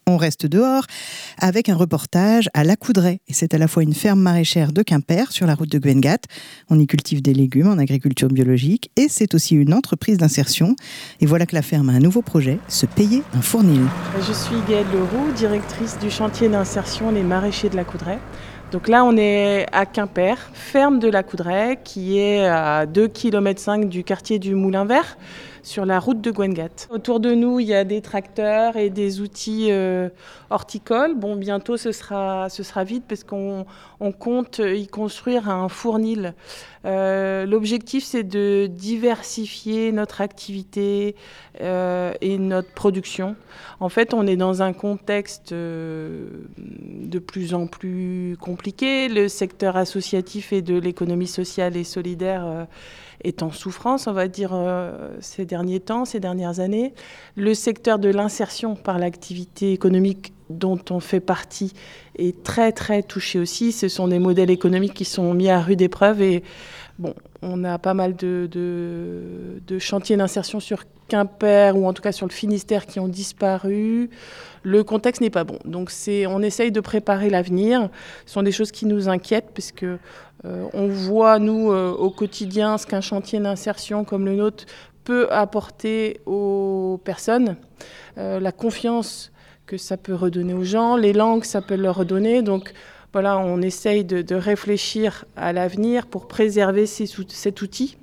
On reste dehors avec un reportage à La Coudray. Et c'est à la fois une ferme maraîchère de Quimper sur la route de Guengat. On y cultive des légumes en agriculture biologique et c'est aussi une entreprise d'insertion. Et voilà que la ferme a un nouveau projet, se payer un fournil. Je suis Gaëlle Leroux, directrice du chantier d'insertion Les Maraîchers de La Coudray. Donc là, on est à Quimper, ferme de La Coudray, qui est à 2,5 km du quartier du Moulin Vert, sur la route de Guengat. Autour de nous, il y a des tracteurs et des outils horticoles. Bon, bientôt, ce sera vide parce qu'on compte y construire un fournil. L'objectif, c'est de diversifier notre activité et notre production. En fait, on est dans un contexte de plus en plus compliqué. Le secteur associatif et de l'économie sociale et solidaire est en souffrance, on va dire, ces dernières années. Le secteur de l'insertion par l'activité économique dont on fait partie est très, très touché aussi. Ce sont des modèles économiques qui sont mis à rude épreuve et bon, on a pas mal de chantiers d'insertion sur Quimper ou en tout cas sur le Finistère qui ont disparu. Le contexte n'est pas bon. Donc on essaye de préparer l'avenir. Ce sont des choses qui nous inquiètent parce que on voit, nous, au quotidien, ce qu'un chantier d'insertion comme le nôtre peut apporter aux personnes, la confiance que ça peut redonner aux gens, l'élan que ça peut leur redonner. Donc voilà, on essaye de réfléchir à l'avenir pour préserver cet outil.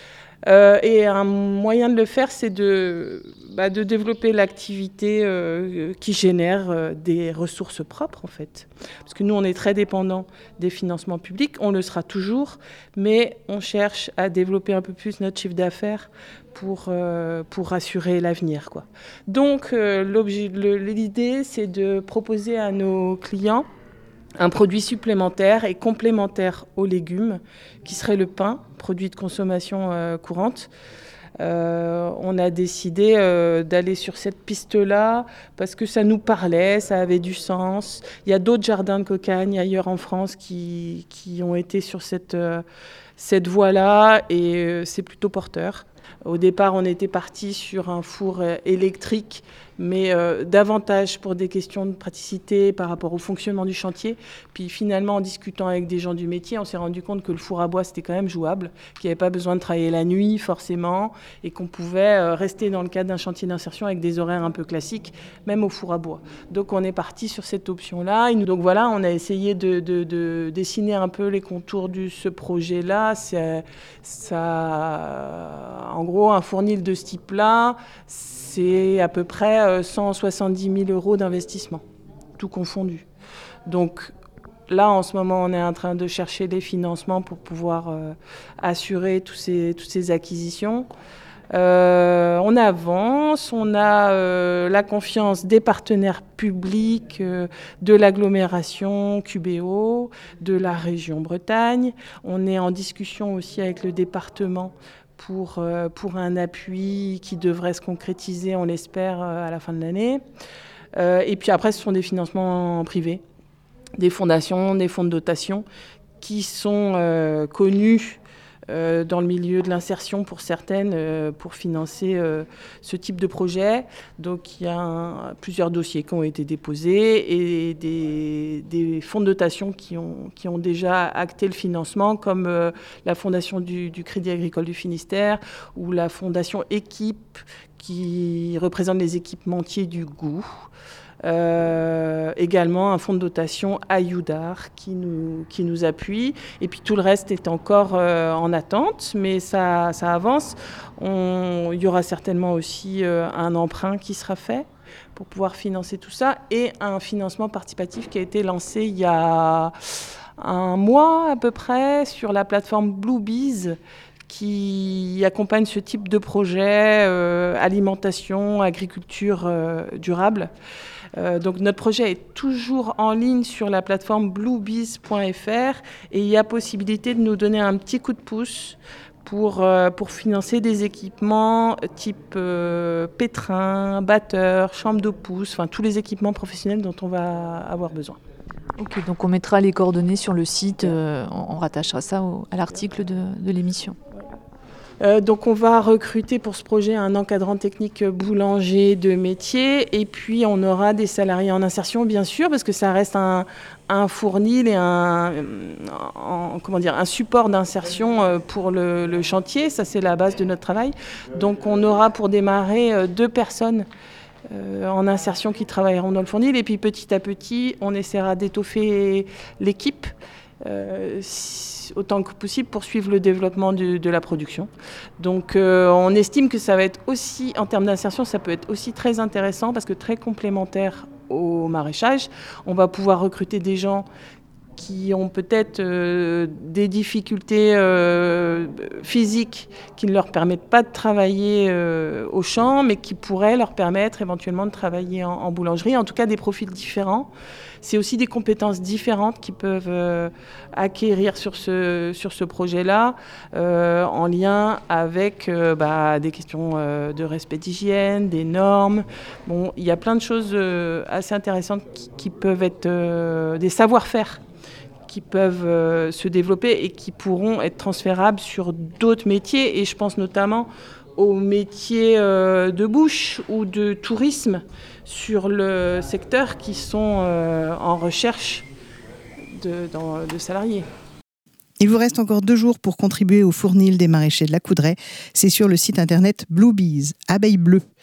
Et un moyen de le faire, c'est de développer l'activité qui génère des ressources propres, en fait. Parce que nous, on est très dépendants des financements publics, on le sera toujours, mais on cherche à développer un peu plus notre chiffre d'affaires pour assurer l'avenir, quoi. Donc, l'idée, c'est de proposer à nos clients un produit supplémentaire et complémentaire aux légumes, qui serait le pain, produit de consommation courante. On a décidé d'aller sur cette piste-là parce que ça nous parlait, ça avait du sens. Il y a d'autres jardins de cocagne ailleurs en France qui ont été sur cette voie-là et c'est plutôt porteur. Au départ, on était parti sur un four électrique, mais davantage pour des questions de praticité par rapport au fonctionnement du chantier. Puis finalement, en discutant avec des gens du métier, on s'est rendu compte que le four à bois, c'était quand même jouable, qu'il n'y avait pas besoin de travailler la nuit forcément, et qu'on pouvait rester dans le cadre d'un chantier d'insertion avec des horaires un peu classiques, même au four à bois. Donc on est parti sur cette option-là. Donc voilà, on a essayé de dessiner un peu les contours de ce projet-là. En gros, un fournil de ce type-là, c'est à peu près 170 000 € d'investissement, tout confondu. Donc là, en ce moment, on est en train de chercher des financements pour pouvoir assurer toutes ces acquisitions. On avance, on a la confiance des partenaires publics, de l'agglomération QBO, de la région Bretagne. On est en discussion aussi avec le département pour un appui qui devrait se concrétiser, on l'espère, à la fin de l'année. Et puis après, ce sont des financements privés, des fondations, des fonds de dotation qui sont connus dans le milieu de l'insertion pour certaines, pour financer ce type de projet. Donc il y a plusieurs dossiers qui ont été déposés et des fonds de dotation qui ont déjà acté le financement, comme la Fondation du Crédit Agricole du Finistère ou la Fondation Équipe qui représente les équipementiers du goût. Également un fonds de dotation Ayoudar qui nous appuie et puis tout le reste est encore en attente, mais ça avance. Il y aura certainement aussi un emprunt qui sera fait pour pouvoir financer tout ça et un financement participatif qui a été lancé il y a un mois à peu près sur la plateforme Bluebees qui accompagne ce type de projet, alimentation, agriculture durable. Donc notre projet est toujours en ligne sur la plateforme bluebees.fr et il y a possibilité de nous donner un petit coup de pouce pour financer des équipements type pétrin, batteur, chambre de pousse, enfin tous les équipements professionnels dont on va avoir besoin. Ok, donc on mettra les coordonnées sur le site, on rattachera ça à l'article de l'émission. Donc on va recruter pour ce projet un encadrant technique boulanger de métier et puis on aura des salariés en insertion bien sûr parce que ça reste un fournil et un support d'insertion pour le chantier. Ça c'est la base de notre travail. Donc on aura pour démarrer 2 personnes en insertion qui travailleront dans le fournil et puis petit à petit on essaiera d'étoffer l'équipe autant que possible pour suivre le développement de la production. Donc on estime que ça va être aussi, en termes d'insertion, ça peut être aussi très intéressant parce que très complémentaire au maraîchage. On va pouvoir recruter des gens qui ont peut-être des difficultés physiques qui ne leur permettent pas de travailler au champ, mais qui pourraient leur permettre éventuellement de travailler en boulangerie, en tout cas des profils différents. C'est aussi des compétences différentes qu'ils peuvent acquérir sur ce projet-là, en lien avec des questions de respect d'hygiène, des normes. Bon, il y a plein de choses assez intéressantes qui peuvent être des savoir-faire qui peuvent se développer et qui pourront être transférables sur d'autres métiers. Et je pense notamment aux métiers de bouche ou de tourisme sur le secteur qui sont en recherche de salariés. Il vous reste encore 2 jours pour contribuer au fournil des maraîchers de la Coudray. C'est sur le site internet Bluebees, abeille bleue.